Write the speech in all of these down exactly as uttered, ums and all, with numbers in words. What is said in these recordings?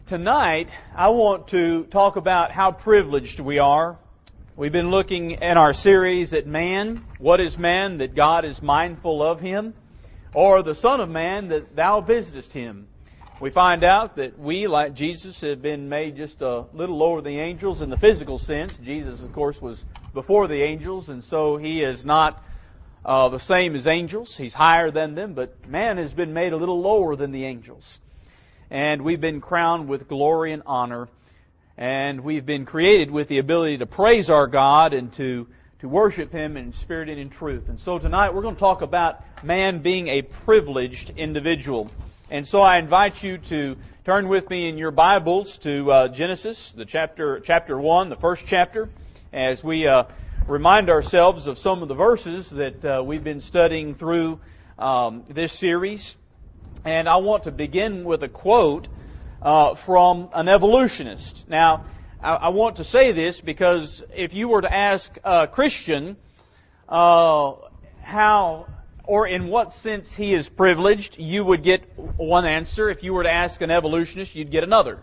Tonight, I want to talk about how privileged we are. We've been looking in our series at man. What is man that God is mindful of him? Or the Son of Man that thou visitest him? We find out that we, like Jesus, have been made just a little lower than the angels in the physical sense. Jesus, of course, was before the angels, and so He is not uh, the same as angels. He's higher than them, but man has been made a little lower than the angels. And we've been crowned with glory and honor. And we've been created with the ability to praise our God and to, to worship Him in spirit and in truth. And so tonight we're going to talk about man being a privileged individual. And so I invite you to turn with me in your Bibles to uh, Genesis, the chapter chapter one, the first chapter, as we uh, remind ourselves of some of the verses that uh, we've been studying through um, this series. And I want to begin with a quote uh, from an evolutionist. Now, I, I want to say this because if you were to ask a Christian uh, how or in what sense he is privileged, you would get one answer. If you were to ask an evolutionist, you'd get another.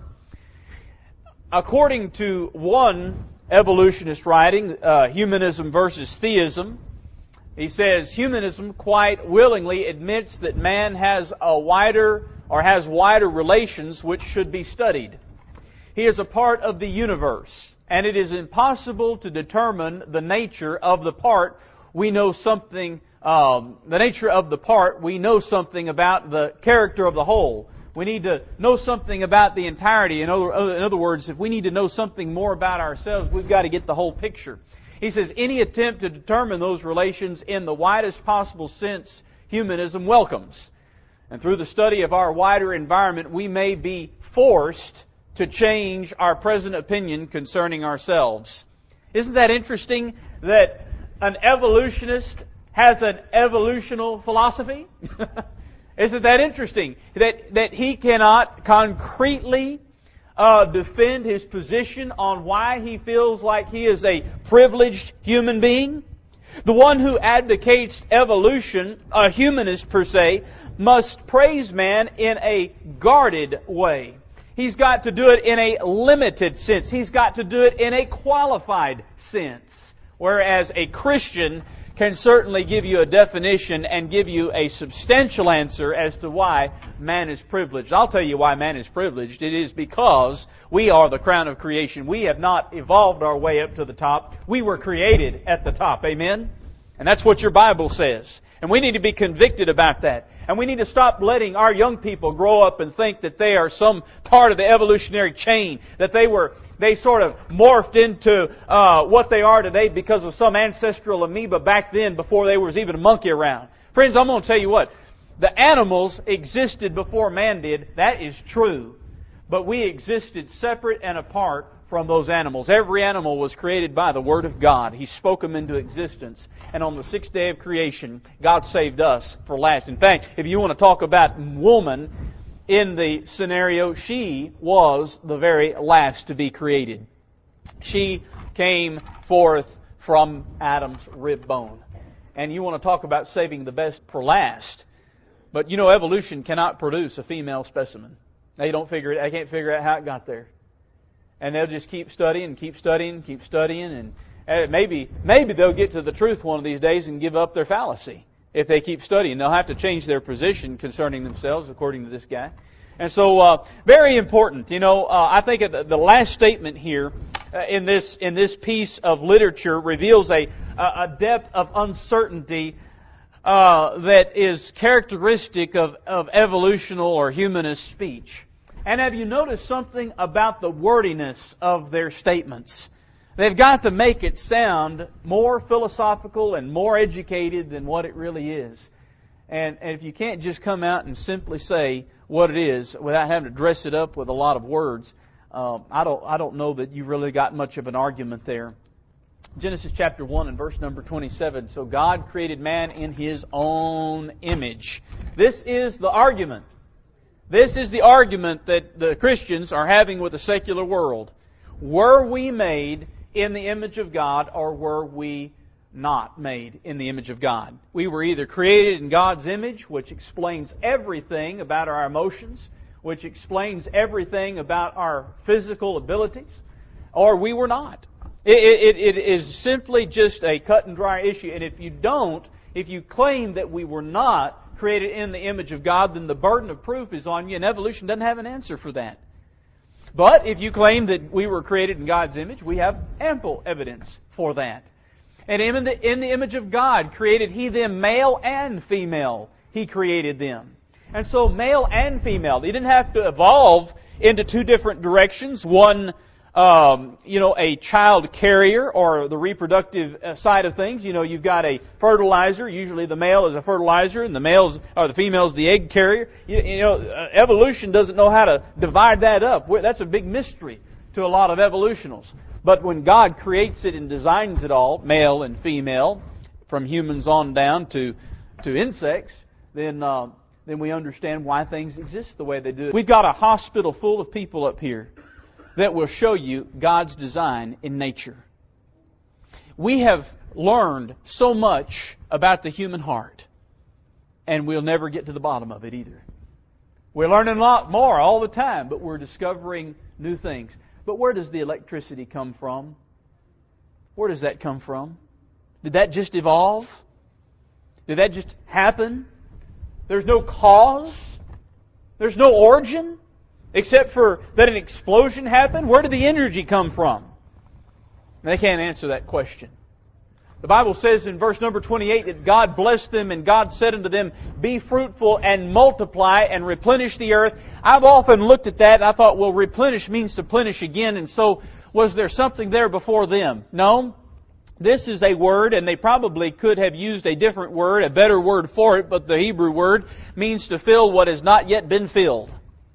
According to one evolutionist writing, uh, Humanism versus Theism, he says, humanism quite willingly admits that man has a wider or has wider relations which should be studied. He is a part of the universe, and it is impossible to determine the nature of the part. We know something, um, the nature of the part, we know something about the character of the whole. We need to know something about the entirety. In other, in other words, if we need to know something more about ourselves, we've got to get the whole picture. He says, any attempt to determine those relations in the widest possible sense, humanism welcomes. And through the study of our wider environment, we may be forced to change our present opinion concerning ourselves. Isn't that interesting that an evolutionist has an evolutional philosophy? Isn't that interesting? That, that he cannot concretely Uh, defend his position on why he feels like he is a privileged human being? The one who advocates evolution, a humanist per se, must praise man in a guarded way. He's got to do it in a limited sense. He's got to do it in a qualified sense. Whereas a Christian can certainly give you a definition and give you a substantial answer as to why man is privileged. I'll tell you why man is privileged. It is because we are the crown of creation. We have not evolved our way up to the top. We were created at the top. Amen? And that's what your Bible says. And we need to be convicted about that. And we need to stop letting our young people grow up and think that they are some part of the evolutionary chain, that they were They sort of morphed into uh, what they are today because of some ancestral amoeba back then before there was even a monkey around. Friends, I'm going to tell you what. The animals existed before man did. That is true. But we existed separate and apart from those animals. Every animal was created by the Word of God. He spoke them into existence. And on the sixth day of creation, God saved us for last. In fact, if you want to talk about woman, in the scenario, she was the very last to be created. She came forth from Adam's rib bone. And you want to talk about saving the best for last. But you know, evolution cannot produce a female specimen. They don't figure it, they can't figure out how it got there. And they'll just keep studying, keep studying, keep studying, and maybe, maybe they'll get to the truth one of these days and give up their fallacy. If they keep studying, they'll have to change their position concerning themselves, according to this guy. And so, uh, very important. You know, uh, I think the, the last statement here uh, in this in this piece of literature reveals a a depth of uncertainty uh, that is characteristic of of evolutional or humanist speech. And have you noticed something about the wordiness of their statements? They've got to make it sound more philosophical and more educated than what it really is. And, and if you can't just come out and simply say what it is without having to dress it up with a lot of words, uh, I don't I don't know that you've really got much of an argument there. Genesis chapter one and verse number twenty-seven. So God created man in His own image. This is the argument. This is the argument that the Christians are having with the secular world. Were we made in the image of God, or were we not made in the image of God? We were either created in God's image, which explains everything about our emotions. which explains everything about our physical abilities, or we were not. It, it, it is simply just a cut and dry issue. And if you don't, if you claim that we were not created in the image of God, then the burden of proof is on you, and evolution doesn't have an answer for that. But if you claim that we were created in God's image, we have ample evidence for that. And in the, in the image of God created He them, male and female. He created them. And so male and female, they didn't have to evolve into two different directions. One, um, you know, a child carrier or the reproductive side of things. You know, you've got a fertilizer. Usually the male is a fertilizer and the male's, or the female's the egg carrier. You, you know, uh, evolution doesn't know how to divide that up. That's a big mystery to a lot of evolutionals. But when God creates it and designs it all, male and female, from humans on down to, to insects, then, uh, then we understand why things exist the way they do. We've got a hospital full of people up here that will show you God's design in nature. We have learned so much about the human heart, and we'll never get to the bottom of it either. We're learning a lot more all the time, but we're discovering new things. But where does the electricity come from? Where does that come from? Did that just evolve? Did that just happen? There's no cause? There's no origin? Except for that an explosion happened? Where did the energy come from? And they can't answer that question. The Bible says in verse number twenty-eight that God blessed them and God said unto them, be fruitful and multiply and replenish the earth. I've often looked at that and I thought, well, replenish means to plenish again. And so was there something there before them? No. This is a word, and they probably could have used a different word, a better word for it, but the Hebrew word means to fill what has not yet been filled.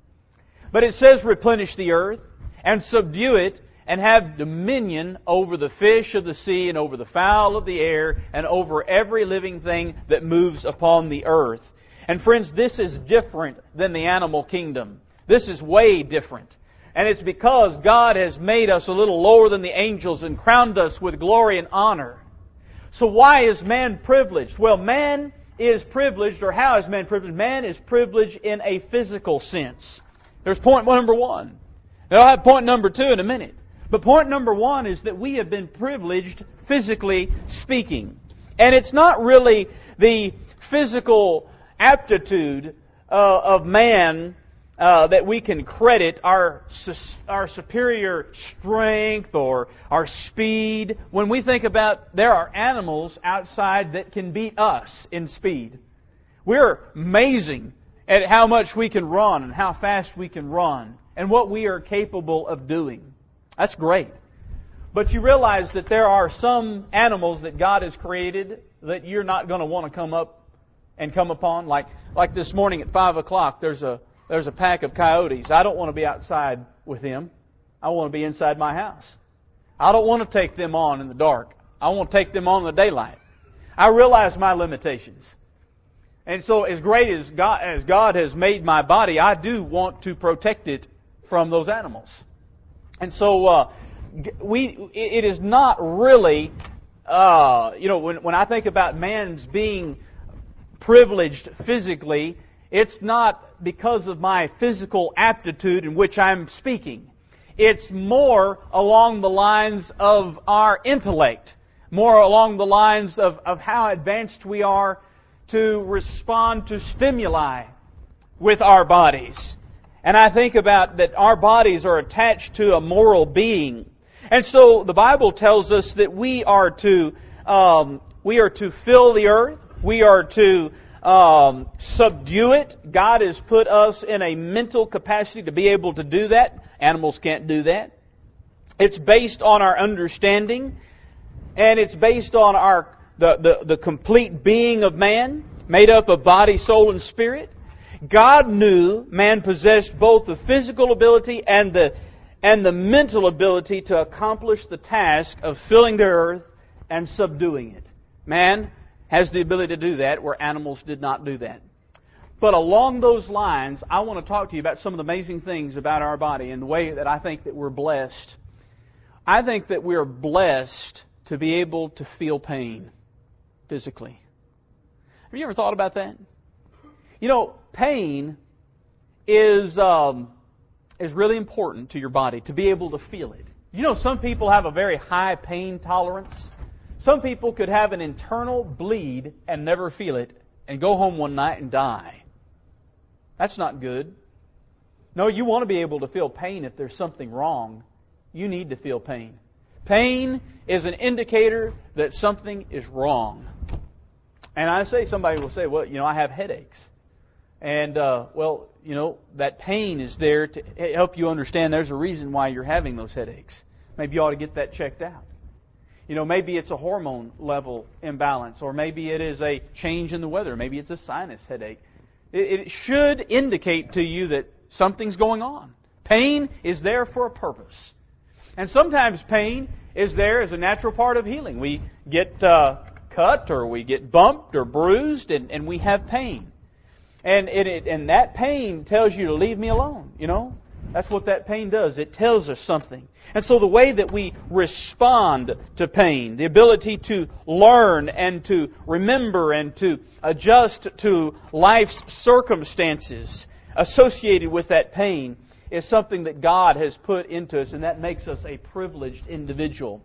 But it says replenish the earth and subdue it and have dominion over the fish of the sea and over the fowl of the air and over every living thing that moves upon the earth. And friends, this is different than the animal kingdom. This is way different. And it's because God has made us a little lower than the angels and crowned us with glory and honor. So why is man privileged? Well, man is privileged, or how is man privileged? Man is privileged in a physical sense. There's point number one. Now, I'll have point number two in a minute. But point number one is that we have been privileged physically speaking. And it's not really the physical aptitude uh, of man uh, that we can credit our, our superior strength or our speed. When we think about there are animals outside that can beat us in speed. We're amazing at how much we can run and how fast we can run and what we are capable of doing. That's great. But you realize that there are some animals that God has created that you're not going to want to come up and come upon. Like like this morning at five o'clock, there's a there's a pack of coyotes. I don't want to be outside with them. I want to be inside my house. I don't want to take them on in the dark. I want to take them on in the daylight. I realize my limitations. And so as great as God, as God has made my body, I do want to protect it from those animals. And so uh, we, it is not really, uh, you know, when, when I think about man's being privileged physically, it's not because of my physical aptitude in which I'm speaking. It's more along the lines of our intellect, more along the lines of, of how advanced we are to respond to stimuli with our bodies. And I think about that our bodies are attached to a moral being. And so the Bible tells us that we are to um, we are to fill the earth. We are to um, subdue it. God has put us in a mental capacity to be able to do that. Animals can't do that. It's based on our understanding, and it's based on our the, the, the complete being of man, made up of body, soul, and spirit. God knew man possessed both the physical ability and the and the mental ability to accomplish the task of filling the earth and subduing it. Man has the ability to do that where animals did not do that. But along those lines, I want to talk to you about some of the amazing things about our body and the way that I think that we're blessed. I think that we're blessed to be able to feel pain physically. Have you ever thought about that? You know, pain is um, is really important to your body, to be able to feel it. You know, some people have a very high pain tolerance. Some people could have an internal bleed and never feel it and go home one night and die. That's not good. No, you want to be able to feel pain if there's something wrong. You need to feel pain. Pain is an indicator that something is wrong. And I say, somebody will say, well, you know, I have headaches. And, uh, well, you know, that pain is there to help you understand there's a reason why you're having those headaches. Maybe you ought to get that checked out. You know, maybe it's a hormone level imbalance, or maybe it is a change in the weather. Maybe it's a sinus headache. It, it should indicate to you that something's going on. Pain is there for a purpose. And sometimes pain is there as a natural part of healing. We get uh, cut, or we get bumped or bruised, and, and we have pain. And it, it and that pain tells you to leave me alone, you know. That's what that pain does. It tells us something. And so the way that we respond to pain, the ability to learn and to remember and to adjust to life's circumstances associated with that pain, is something that God has put into us, and that makes us a privileged individual.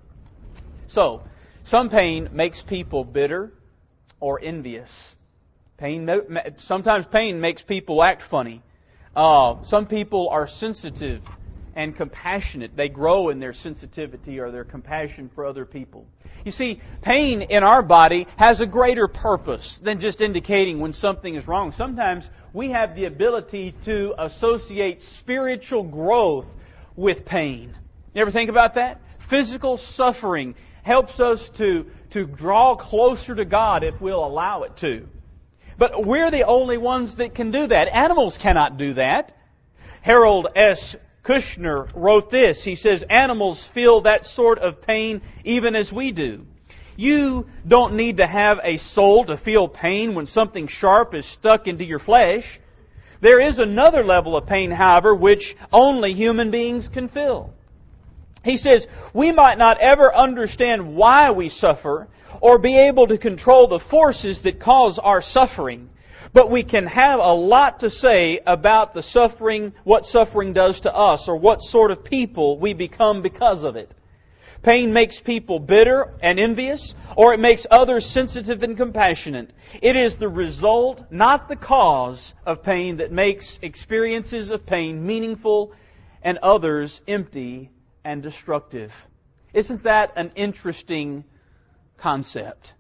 So, some pain makes people bitter or envious. Pain, sometimes pain makes people act funny. Uh, some people are sensitive and compassionate. They grow in their sensitivity or their compassion for other people. You see, pain in our body has a greater purpose than just indicating when something is wrong. Sometimes we have the ability to associate spiritual growth with pain. You ever think about that? Physical suffering helps us to, to draw closer to God if we'll allow it to. But we're the only ones that can do that. Animals cannot do that. Harold S. Kushner wrote this. He says, animals feel that sort of pain even as we do. You don't need to have a soul to feel pain when something sharp is stuck into your flesh. There is another level of pain, however, which only human beings can feel. He says, we might not ever understand why we suffer or be able to control the forces that cause our suffering, but we can have a lot to say about the suffering, what suffering does to us, or what sort of people we become because of it. Pain makes people bitter and envious, or it makes others sensitive and compassionate. It is the result, not the cause, of pain that makes experiences of pain meaningful and others empty and destructive. Isn't that an interesting concept?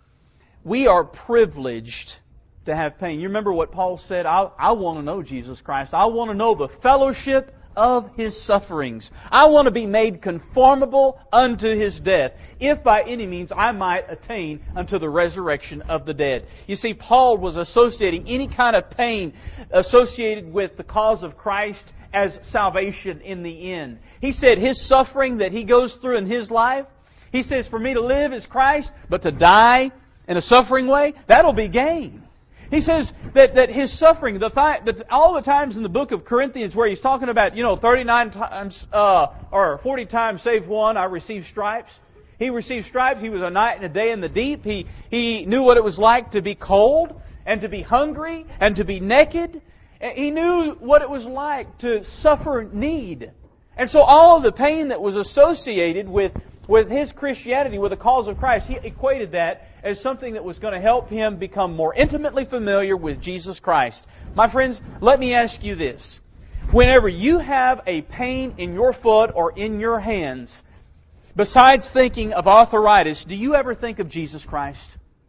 We are privileged to have pain. You remember what Paul said? I, I want to know Jesus Christ. I want to know the fellowship of His sufferings. I want to be made conformable unto His death, if by any means I might attain unto the resurrection of the dead. You see, Paul was associating any kind of pain associated with the cause of Christ as salvation in the end. He said his suffering that he goes through in his life, he says, for me to live is Christ, but to die in a suffering way, that'll be gain. He says that, that his suffering, the th- that all the times in the book of Corinthians where he's talking about, you know, thirty-nine times, uh, or forty times save one, I received stripes. He received stripes. He was a night and a day in the deep. He, he knew what it was like to be cold and to be hungry and to be naked. He knew what it was like to suffer need. And so all of the pain that was associated with, with his Christianity, with the cause of Christ, he equated that as something that was going to help him become more intimately familiar with Jesus Christ. My friends, let me ask you this. Whenever you have a pain in your foot or in your hands, besides thinking of arthritis, do you ever think of Jesus Christ?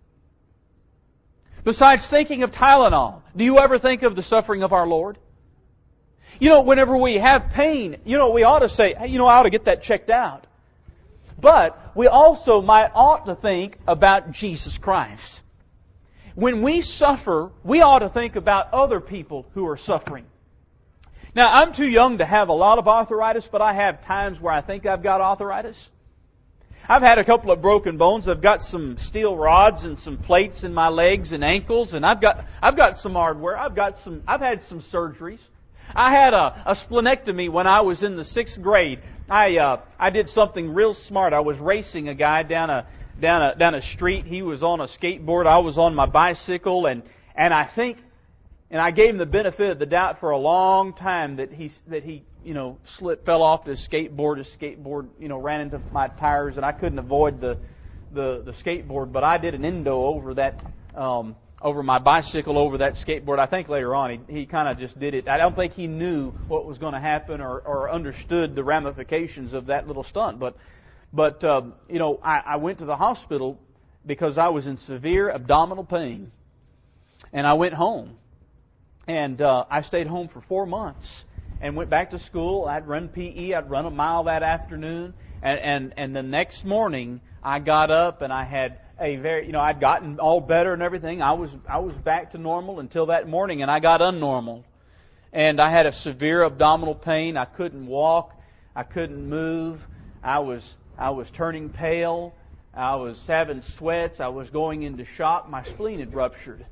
Besides thinking of Tylenol, do you ever think of the suffering of our Lord? You know, whenever we have pain, you know, we ought to say, hey, you know, I ought to get that checked out. But we also might ought to think about Jesus Christ. When we suffer, we ought to think about other people who are suffering. Now, I'm too young to have a lot of arthritis, but I have times where I think I've got arthritis. I've had a couple of broken bones. I've got some steel rods and some plates in my legs and ankles, and I've got I've got some hardware. I've got some. I've had some surgeries. I had a, a splenectomy when I was in the sixth grade. I uh, I did something real smart. I was racing a guy down a down a down a street. He was on a skateboard. I was on my bicycle, and and I think and I gave him the benefit of the doubt for a long time that he that he you know slipped, fell off his skateboard. His skateboard you know ran into my tires, and I couldn't avoid the the, the skateboard. But I did an endo over that um, over my bicycle over that skateboard. I think later on he he kind of just did it. I don't think he knew what was going to happen or or understood the ramifications of that little stunt. But but um, you know I, I went to the hospital because I was in severe abdominal pain, and I went home. And uh, I stayed home for four months and went back to school. I'd run P E. I'd run a mile that afternoon. And, and, and the next morning, I got up and I had a very, you know, I'd gotten all better and everything. I was I was back to normal until that morning, and I got unnormal. And I had a severe abdominal pain. I couldn't walk. I couldn't move. I was I was turning pale. I was having sweats. I was going into shock. My spleen had ruptured.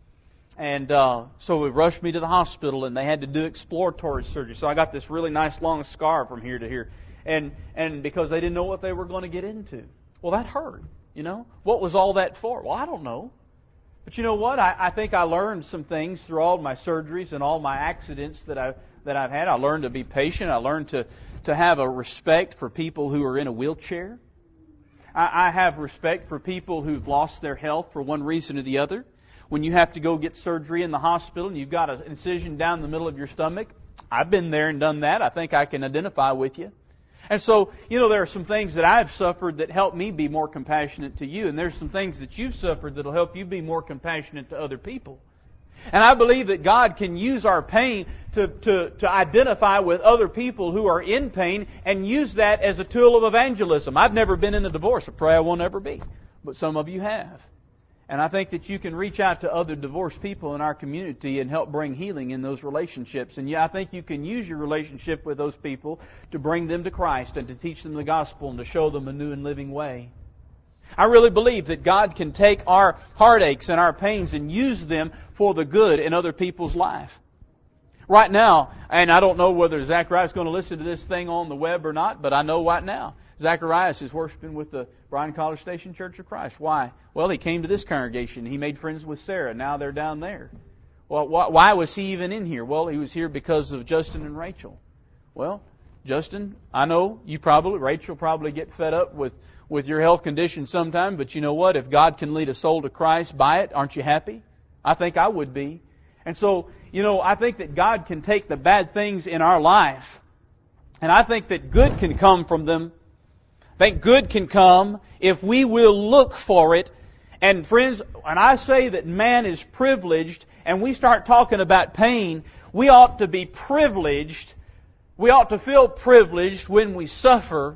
And uh, so it rushed me to the hospital, and they had to do exploratory surgery. So I got this really nice long scar from here to here. And and because they didn't know what they were going to get into. Well, that hurt, you know. What was all that for? Well, I don't know. But you know what? I, I think I learned some things through all my surgeries and all my accidents that I've, that I've had. I learned to be patient. I learned to, to have a respect for people who are in a wheelchair. I, I have respect for people who've lost their health for one reason or the other. When you have to go get surgery in the hospital and you've got an incision down the middle of your stomach, I've been there and done that. I think I can identify with you. And so, you know, there are some things that I've suffered that help me be more compassionate to you. And there's some things that you've suffered that will help you be more compassionate to other people. And I believe that God can use our pain to, to, to identify with other people who are in pain and use that as a tool of evangelism. I've never been in a divorce. I pray I won't ever be. But some of you have. And I think that you can reach out to other divorced people in our community and help bring healing in those relationships. And yeah, I think you can use your relationship with those people to bring them to Christ and to teach them the gospel and to show them a new and living way. I really believe that God can take our heartaches and our pains and use them for the good in other people's life. Right now, and I don't know whether Zacharias is going to listen to this thing on the web or not, but I know right now, Zacharias is worshiping with the Bryan College Station Church of Christ. Why? Well, he came to this congregation. He made friends with Sarah. Now they're down there. Well, why was he even in here? Well, he was here because of Justin and Rachel. Well, Justin, I know you probably, Rachel probably get fed up with, with your health condition sometime, but you know what? If God can lead a soul to Christ by it, aren't you happy? I think I would be. And so, you know, I think that God can take the bad things in our life, and I think that good can come from them. I think good can come if we will look for it. And friends, when I say that man is privileged and we start talking about pain, we ought to be privileged. We ought to feel privileged when we suffer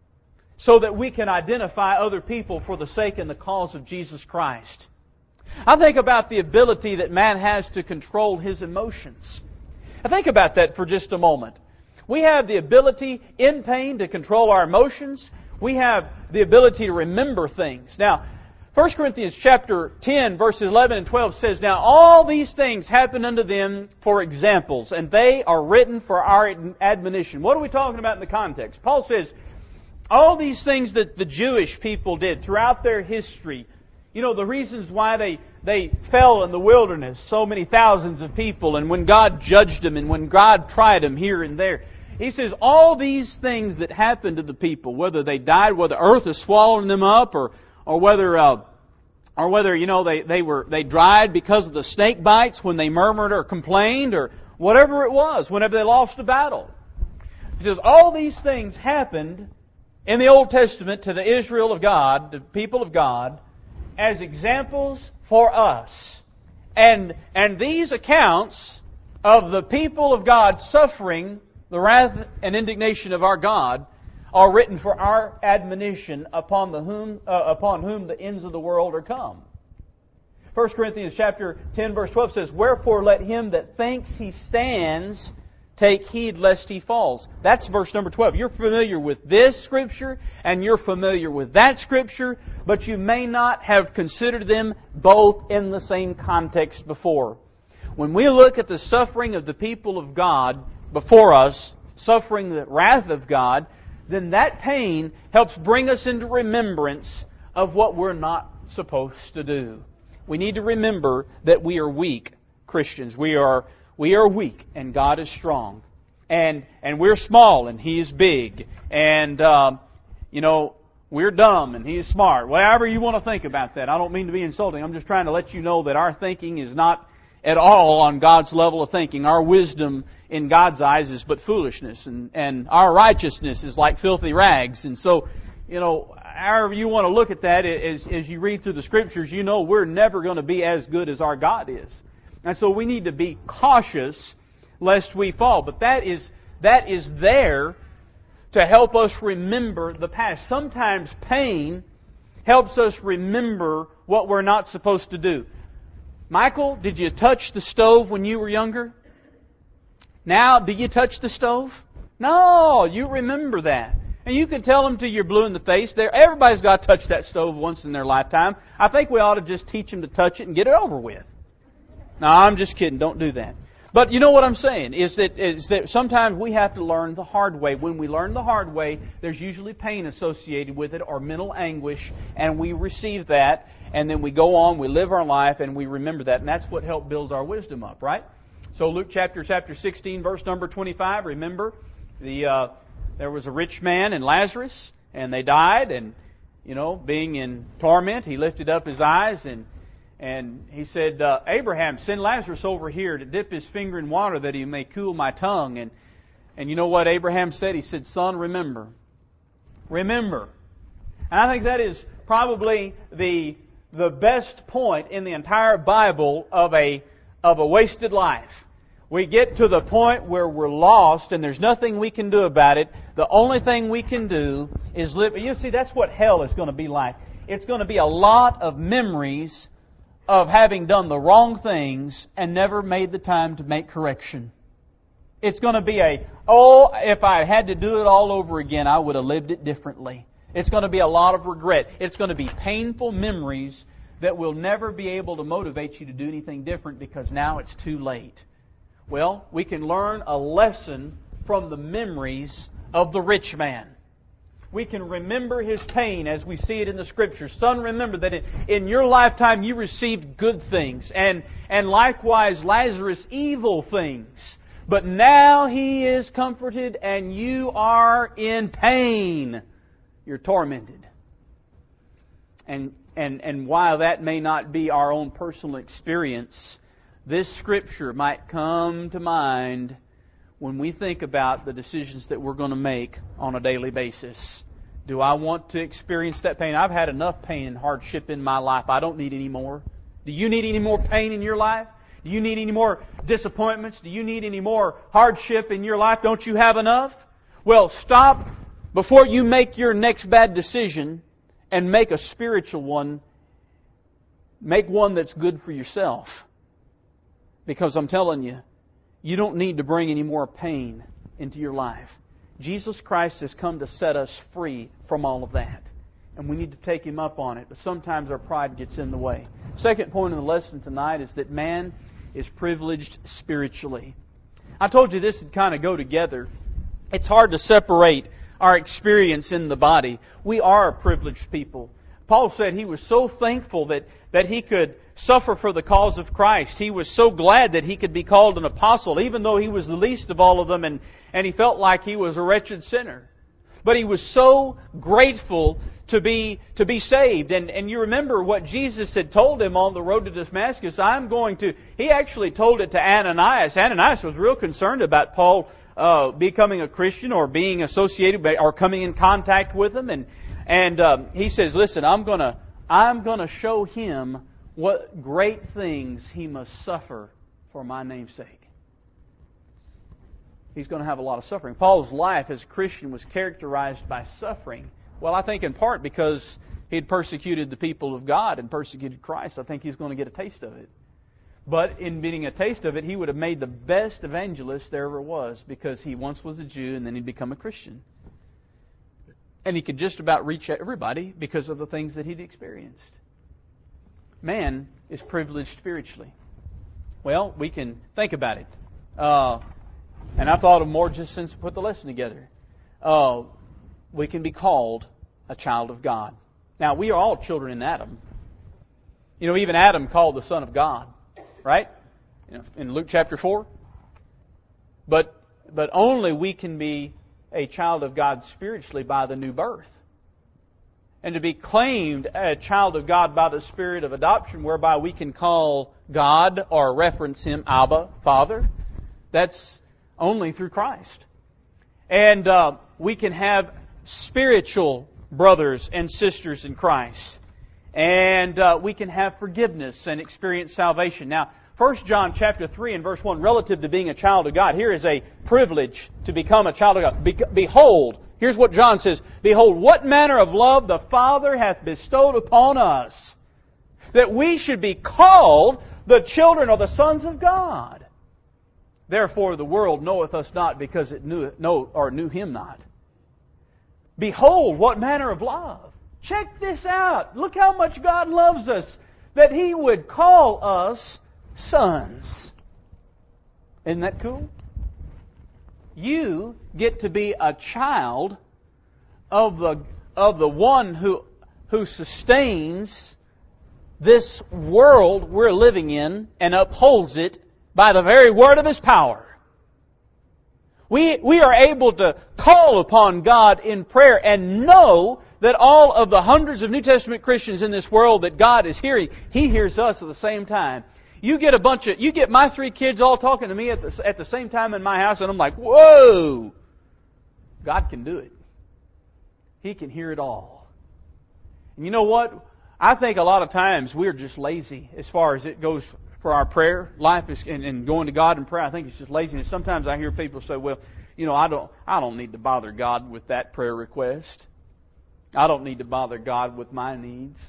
so that we can identify other people for the sake and the cause of Jesus Christ. I think about the ability that man has to control his emotions. I think about that for just a moment. We have the ability in pain to control our emotions. We have the ability to remember things. Now, First Corinthians chapter ten, verses eleven and twelve says, "Now all these things happen unto them for examples, and they are written for our admonition." What are we talking about in the context? Paul says, all these things that the Jewish people did throughout their history, you know, the reasons why they, they fell in the wilderness, so many thousands of people, and when God judged them, and when God tried them here and there. He says, all these things that happened to the people, whether they died, whether earth is swallowing them up, or or whether, uh, or whether you know they they were they dried because of the snake bites when they murmured or complained, or whatever it was, whenever they lost a battle. He says, all these things happened in the Old Testament to the Israel of God, the people of God, as examples for us, and and these accounts of the people of God suffering the wrath and indignation of our God are written for our admonition upon the whom uh, upon whom the ends of the world are come. First Corinthians chapter ten verse twelve says, "Wherefore let him that thinks he stands take heed lest he falls." That's verse number twelve. You're familiar with this scripture and you're familiar with that scripture, but you may not have considered them both in the same context before. When we look at the suffering of the people of God before us, suffering the wrath of God, then that pain helps bring us into remembrance of what we're not supposed to do. We need to remember that we are weak. Christians. We are we are weak and God is strong, and and we're small and He is big, and um, you know we're dumb and He is smart. Whatever you want to think about that. I don't mean to be insulting. I'm just trying to let you know that our thinking is not at all on God's level of thinking. Our wisdom in God's eyes is but foolishness, and and our righteousness is like filthy rags. And so, you know, however you want to look at that, as, as you read through the Scriptures, you know we're never going to be as good as our God is. And so we need to be cautious lest we fall. But that is that is there to help us remember the past. Sometimes pain helps us remember what we're not supposed to do. Michael, did you touch the stove when you were younger? Now, do you touch the stove? No, you remember that. And you can tell them till you're blue in the face. There, everybody's got to touch that stove once in their lifetime. I think we ought to just teach them to touch it and get it over with. No, I'm just kidding. Don't do that. But you know what I'm saying is that is that sometimes we have to learn the hard way. When we learn the hard way, there's usually pain associated with it or mental anguish, and we receive that, and then we go on, we live our life, and we remember that, and that's what helps build our wisdom up, right? So Luke chapter chapter sixteen, verse number twenty-five. Remember, the uh, there was a rich man and Lazarus, and they died, and you know, being in torment, he lifted up his eyes and. And he said, uh, Abraham, send Lazarus over here to dip his finger in water that he may cool my tongue. And and you know what Abraham said? He said, son, remember. Remember. And I think that is probably the the best point in the entire Bible of a of a wasted life. We get to the point where we're lost and there's nothing we can do about it. The only thing we can do is live. You see, that's what hell is going to be like. It's going to be a lot of memories of having done the wrong things and never made the time to make correction. It's going to be a, oh, if I had to do it all over again, I would have lived it differently. It's going to be a lot of regret. It's going to be painful memories that will never be able to motivate you to do anything different because now it's too late. Well, we can learn a lesson from the memories of the rich man. We can remember his pain as we see it in the Scriptures. Son, remember that in, in your lifetime you received good things, and, and likewise Lazarus evil things. But now he is comforted and you are in pain. You're tormented. And, and, and while that may not be our own personal experience, this Scripture might come to mind when we think about the decisions that we're going to make on a daily basis. Do I want to experience that pain? I've had enough pain and hardship in my life. I don't need any more. Do you need any more pain in your life? Do you need any more disappointments? Do you need any more hardship in your life? Don't you have enough? Well, stop before you make your next bad decision and make a spiritual one. Make one that's good for yourself. Because I'm telling you, you don't need to bring any more pain into your life. Jesus Christ has come to set us free from all of that. And we need to take Him up on it. But sometimes our pride gets in the way. Second point of the lesson tonight is that man is privileged spiritually. I told you this would kind of go together. It's hard to separate our experience in the body. We are a privileged people. Paul said he was so thankful that, that he could suffer for the cause of Christ. He was so glad that he could be called an apostle, even though he was the least of all of them, and, and he felt like he was a wretched sinner. But he was so grateful to be to be saved. And, and you remember what Jesus had told him on the road to Damascus. I'm going to... He actually told it to Ananias. Ananias was real concerned about Paul uh, becoming a Christian or being associated or coming in contact with him. And and um, he says, listen, I'm going to I'm going to show him what great things he must suffer for my name's sake. He's going to have a lot of suffering. Paul's life as a Christian was characterized by suffering. Well, I think in part because he had persecuted the people of God and persecuted Christ. I think he's going to get a taste of it. But in getting a taste of it, he would have made the best evangelist there ever was, because he once was a Jew and then he'd become a Christian. And he could just about reach everybody because of the things that he'd experienced. Man is privileged spiritually. Well, we can think about it. Uh, and I've thought of more just since we put the lesson together. Uh, we can be called a child of God. Now, we are all children in Adam. You know, even Adam called the Son of God. Right? You know, in Luke chapter four. But but only we can be a child of God spiritually by the new birth. And to be claimed a child of God by the Spirit of adoption, whereby we can call God or reference Him Abba, Father, that's only through Christ. And uh, we can have spiritual brothers and sisters in Christ. And uh, we can have forgiveness and experience salvation. Now, First John chapter three and verse one, relative to being a child of God, here is a privilege to become a child of God. Be- behold, here's what John says, behold, what manner of love the Father hath bestowed upon us, that we should be called the children or the sons of God. Therefore the world knoweth us not, because it knew know or knew Him not. Behold, what manner of love. Check this out. Look how much God loves us, that He would call us sons. Isn't that cool? You get to be a child of the of the one who who sustains this world we're living in and upholds it by the very word of His power. We we are able to call upon God in prayer and know that all of the hundreds of New Testament Christians in this world that God is hearing, He hears us at the same time. You get a bunch of, you get my three kids all talking to me at the, at the same time in my house, and I'm like, whoa! God can do it. He can hear it all. And you know what? I think a lot of times we're just lazy as far as it goes for our prayer life is, and, and going to God in prayer. I think it's just laziness. Sometimes I hear people say, well, you know, I don't, I don't need to bother God with that prayer request. I don't need to bother God with my needs.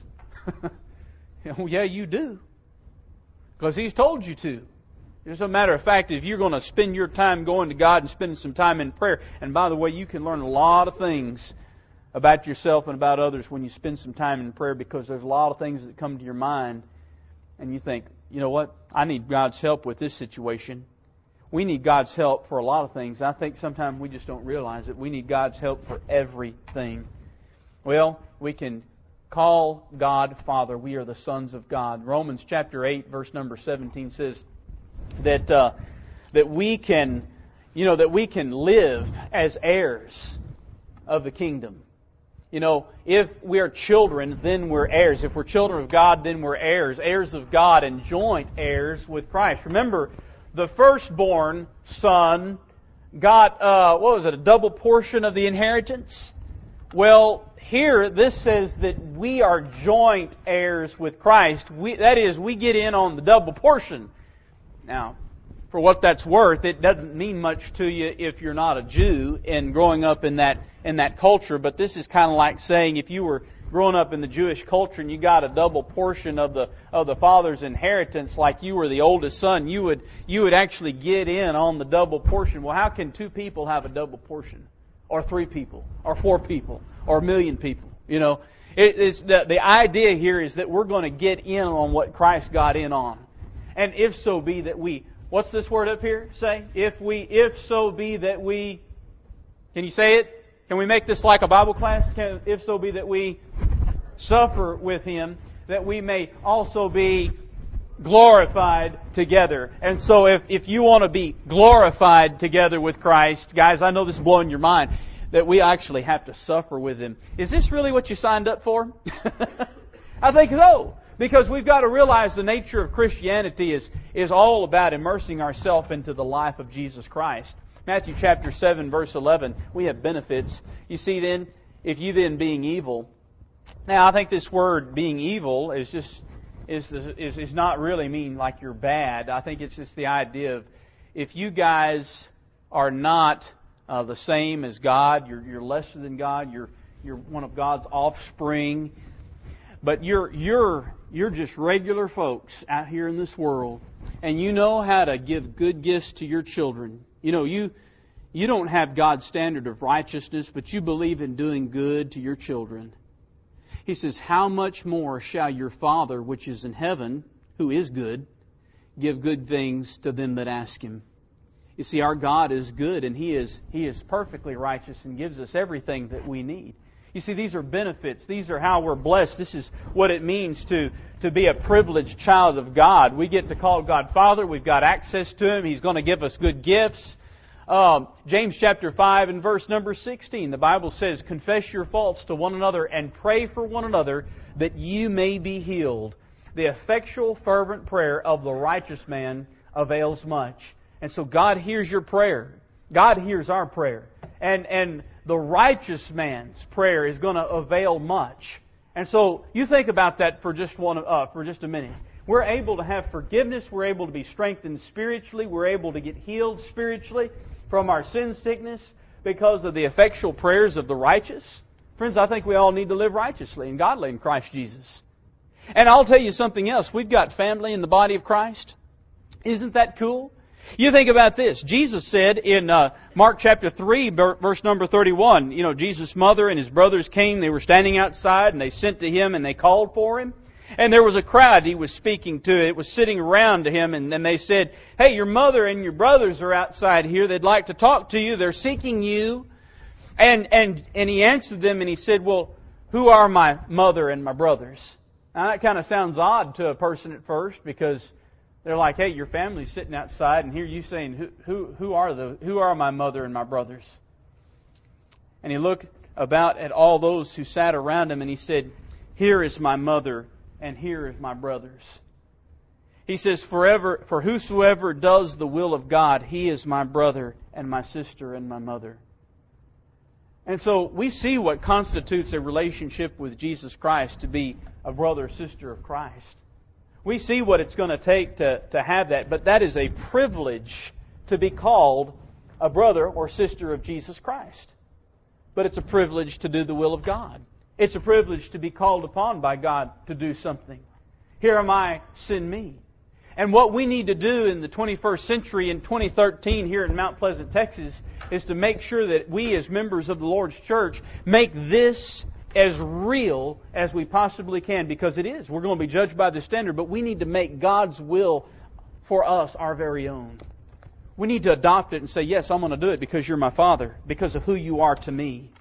Well, yeah, you do. Because He's told you to. As a matter of fact, if you're going to spend your time going to God and spending some time in prayer, and by the way, you can learn a lot of things about yourself and about others when you spend some time in prayer, because there's a lot of things that come to your mind and you think, you know what, I need God's help with this situation. We need God's help for a lot of things. I think sometimes we just don't realize it. We need God's help for everything. Well, we can call God Father. We are the sons of God. Romans chapter eight, verse number seventeen says that uh, that we can, you know, that we can live as heirs of the kingdom. You know, if we are children, then we're heirs. If we're children of God, then we're heirs. Heirs of God and joint heirs with Christ. Remember, the firstborn son got, uh, what was it, a double portion of the inheritance? Well, here, this says that we are joint heirs with Christ. We, that is, we get in on the double portion. Now, for what that's worth, it doesn't mean much to you if you're not a Jew and growing up in that in that culture. But this is kind of like saying if you were growing up in the Jewish culture and you got a double portion of the of the father's inheritance, like you were the oldest son, you would you would actually get in on the double portion. Well, how can two people have a double portion, or three people, or four people, or a million people? You know, it, it's the the idea here is that we're going to get in on what Christ got in on, and if so be that we. What's this word up here say? If we, if so be that we, can you say it? Can we make this like a Bible class? Can, if so be that we suffer with Him, that we may also be glorified together. And so if, if you want to be glorified together with Christ, guys, I know this is blowing your mind, that we actually have to suffer with Him. Is this really what you signed up for? I think so. Because we've got to realize the nature of Christianity is, is all about immersing ourselves into the life of Jesus Christ. Matthew chapter seven, verse eleven, we have benefits. You see then, if you then being evil. Now, I think this word being evil is just is is is not really mean like you're bad. I think it's just the idea of if you guys are not uh, the same as God, you're you're lesser than God, you're you're one of God's offspring, but you're you're You're just regular folks out here in this world, and you know how to give good gifts to your children. You know, you you don't have God's standard of righteousness, but you believe in doing good to your children. He says, how much more shall your Father, which is in heaven, who is good, give good things to them that ask Him? You see, our God is good, and He is He is perfectly righteous and gives us everything that we need. You see, these are benefits. These are how we're blessed. This is what it means to, to be a privileged child of God. We get to call God Father. We've got access to Him. He's going to give us good gifts. Um, James chapter five and verse number sixteen, the Bible says, confess your faults to one another and pray for one another that you may be healed. The effectual, fervent prayer of the righteous man avails much. And so God hears your prayer. God hears our prayer. And, and the righteous man's prayer is going to avail much. And so you think about that for just one, uh, for just a minute. We're able to have forgiveness. We're able to be strengthened spiritually. We're able to get healed spiritually from our sin sickness because of the effectual prayers of the righteous. Friends, I think we all need to live righteously and godly in Christ Jesus. And I'll tell you something else. We've got family in the body of Christ. Isn't that cool? You think about this. Jesus said in uh, Mark chapter three, verse number thirty-one, you know, Jesus' mother and His brothers came. They were standing outside and they sent to Him and they called for Him. And there was a crowd He was speaking to. It was sitting around to Him, and then they said, hey, your mother and your brothers are outside here. They'd like to talk to you. They're seeking you. And, and, and He answered them and He said, well, who are my mother and my brothers? Now that kind of sounds odd to a person at first, because they're like, hey, your family's sitting outside, and here you saying, who, who, who are the, who are my mother and my brothers? And He looked about at all those who sat around Him and He said, here is my mother and here is my brothers. He says, forever, for whosoever does the will of God, he is my brother and my sister and my mother. And so we see what constitutes a relationship with Jesus Christ to be a brother or sister of Christ. We see what it's going to take to, to have that, but that is a privilege to be called a brother or sister of Jesus Christ. But it's a privilege to do the will of God. It's a privilege to be called upon by God to do something. Here am I, send me. And what we need to do in the twenty-first century in twenty thirteen here in Mount Pleasant, Texas, is to make sure that we as members of the Lord's church make this as real as we possibly can, because it is. We're going to be judged by the standard, but we need to make God's will for us our very own. We need to adopt it and say, yes, I'm going to do it because you're my Father, because of who you are to me.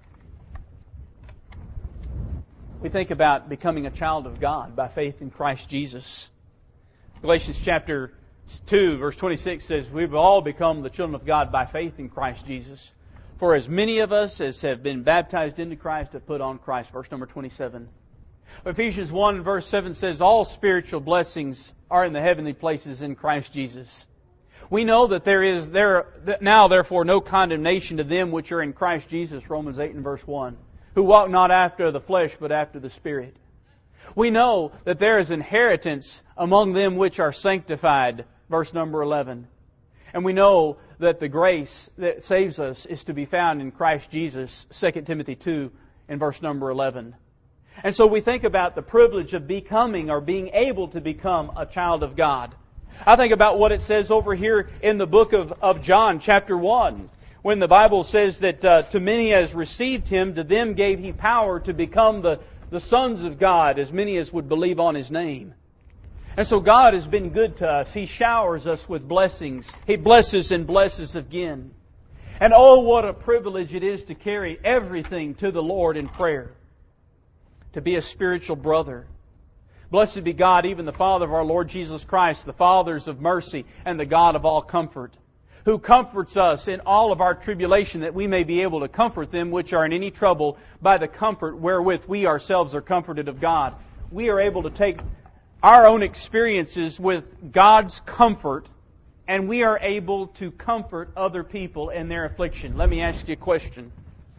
We think about becoming a child of God by faith in Christ Jesus. Galatians chapter two, verse twenty-six says, we've all become the children of God by faith in Christ Jesus. For as many of us as have been baptized into Christ have put on Christ. Verse number twenty-seven. Ephesians one, verse seven says, all spiritual blessings are in the heavenly places in Christ Jesus. We know that there is there now, therefore, no condemnation to them which are in Christ Jesus. Romans eight and verse one. Who walk not after the flesh, but after the Spirit. We know that there is inheritance among them which are sanctified, verse number eleven. And we know that the grace that saves us is to be found in Christ Jesus, Second Timothy two and verse number eleven. And so we think about the privilege of becoming or being able to become a child of God. I think about what it says over here in the book of, of John, chapter one. When the Bible says that uh, to many as received Him, to them gave He power to become the, the sons of God, as many as would believe on His name. And so God has been good to us. He showers us with blessings. He blesses and blesses again. And oh, what a privilege it is to carry everything to the Lord in prayer. To be a spiritual brother. Blessed be God, even the Father of our Lord Jesus Christ, the fathers of mercy and the God of all comfort, who comforts us in all of our tribulation, that we may be able to comfort them which are in any trouble by the comfort wherewith we ourselves are comforted of God. We are able to take our own experiences with God's comfort, and we are able to comfort other people in their affliction. Let me ask you a question.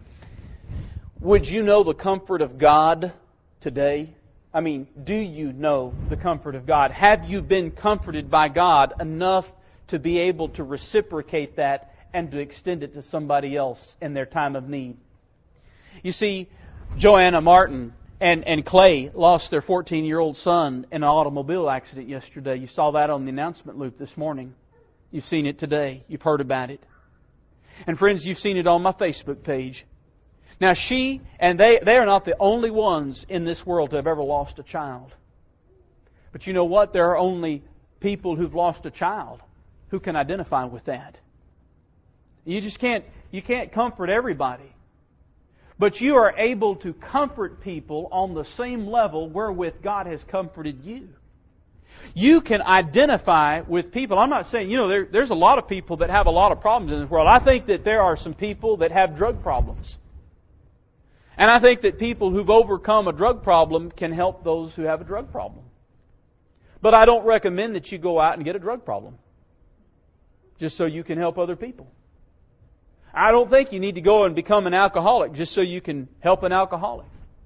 Would you know the comfort of God today? I mean, do you know the comfort of God? Have you been comforted by God enough to be able to reciprocate that and to extend it to somebody else in their time of need? You see, Joanna Martin and, and Clay lost their fourteen-year-old son in an automobile accident yesterday. You saw that on the announcement loop this morning. You've seen it today. You've heard about it. And friends, you've seen it on my Facebook page. Now she and they, they are not the only ones in this world to have ever lost a child. But you know what? There are only people who've lost a child who can identify with that. You just can't, you can't comfort everybody. but you are able to comfort people on the same level wherewith God has comforted you. You can identify with people. I'm not saying, you know, there, there's a lot of people that have a lot of problems in this world. I think that there are some people that have drug problems. And I think that people who've overcome a drug problem can help those who have a drug problem. But I don't recommend that you go out and get a drug problem just so you can help other people. I don't think you need to go and become an alcoholic just so you can help an alcoholic.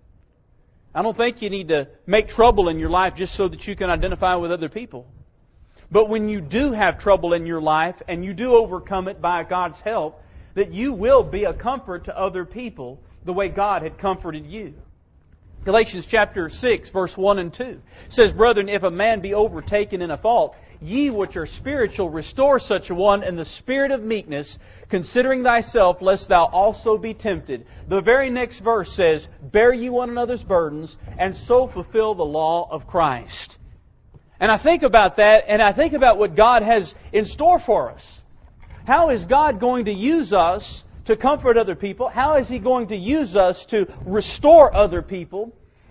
I don't think you need to make trouble in your life just so that you can identify with other people. But when you do have trouble in your life and you do overcome it by God's help, that you will be a comfort to other people the way God had comforted you. Galatians chapter six, verse one and two says, Brethren, if a man be overtaken in a fault, ye which are spiritual, restore such a one in the spirit of meekness, considering thyself, lest thou also be tempted. The very next verse says, Bear ye one another's burdens, and so fulfill the law of Christ. And I think about that, and I think about what God has in store for us. How is God going to use us to comfort other people? How is He going to use us to restore other people?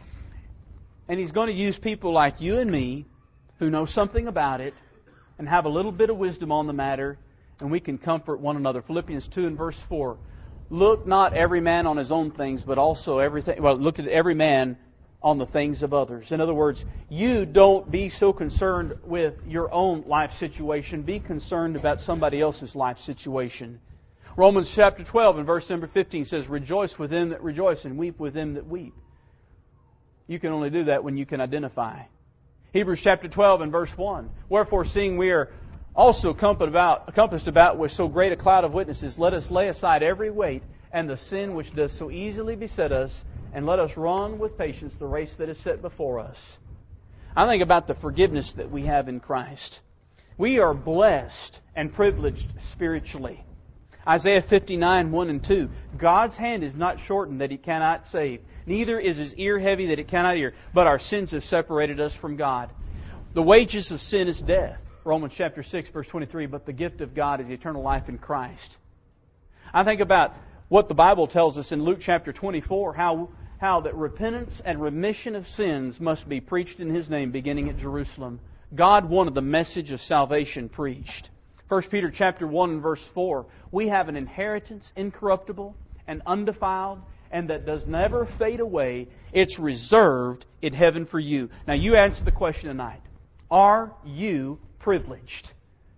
And He's going to use people like you and me who know something about it and have a little bit of wisdom on the matter, and we can comfort one another. Philippians two and verse four. Look not every man on his own things, but also everything. Well, look at every man on the things of others. In other words, you don't be so concerned with your own life situation. Be concerned about somebody else's life situation. Romans chapter twelve and verse number fifteen says, Rejoice with them that rejoice and weep with them that weep. You can only do that when you can identify. Hebrews chapter twelve and verse one. Wherefore, seeing we are also compassed about, compassed about with so great a cloud of witnesses, let us lay aside every weight and the sin which does so easily beset us, and let us run with patience the race that is set before us. I think about the forgiveness that we have in Christ. We are blessed and privileged spiritually. Isaiah fifty-nine, one and two. God's hand is not shortened that He cannot save, neither is His ear heavy that it cannot hear, but our sins have separated us from God. The wages of sin is death. Romans chapter six, verse twenty-three, but the gift of God is eternal life in Christ. I think about what the Bible tells us in Luke chapter twenty-four, how, how that repentance and remission of sins must be preached in His name beginning at Jerusalem. God wanted the message of salvation preached. First Peter chapter one and verse four, we have an inheritance incorruptible and undefiled, and that does never fade away. It's reserved in heaven for you. Now you answer the question tonight. Are you privileged?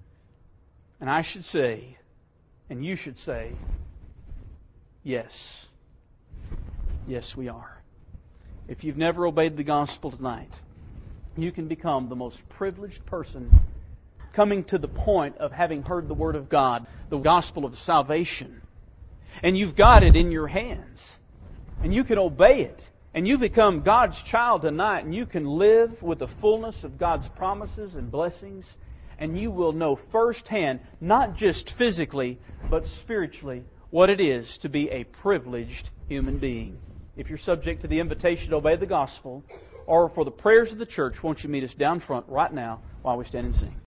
And I should say, and you should say, yes. Yes, we are. If you've never obeyed the gospel tonight, you can become the most privileged person coming to the point of having heard the Word of God, the gospel of salvation. And you've got it in your hands. And you can obey it. And you become God's child tonight, and you can live with the fullness of God's promises and blessings. And you will know firsthand, not just physically, but spiritually, what it is to be a privileged human being. If you're subject to the invitation to obey the gospel, or for the prayers of the church, won't you meet us down front right now while we stand and sing?